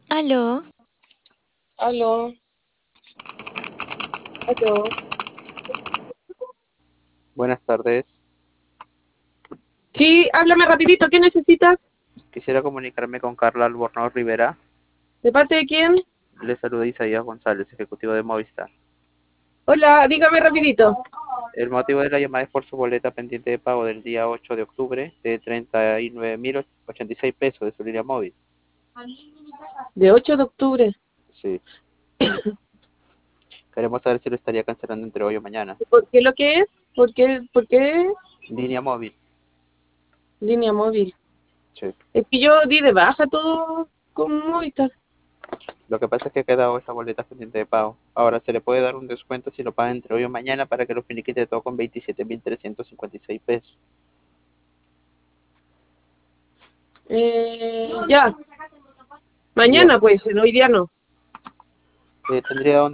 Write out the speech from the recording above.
Aló, Aló, aló. Buenas tardes. Sí, háblame rapidito, ¿qué necesitas? Quisiera comunicarme con Carla Albornoz Rivera. ¿De parte de quién? Le saluda Isaías González, ejecutivo de Movistar. Hola, dígame rapidito. El motivo de la llamada es por su boleta pendiente de pago del día 8 de octubre de 39.086 pesos de su línea móvil. De 8 de octubre. Sí. Queremos saber si lo estaría cancelando entre hoy o mañana. ¿Por qué lo que es? ¿Por qué Línea móvil. línea móvil? Sí. Es que yo di de baja todo con Movistar. Lo que pasa es que ha quedado esa boleta pendiente de pago. Ahora se le puede dar un descuento si lo paga entre hoy o mañana para que lo finiquite todo con 27.356 pesos. Ya, Dígame. mañana pues, hoy día no. Tendría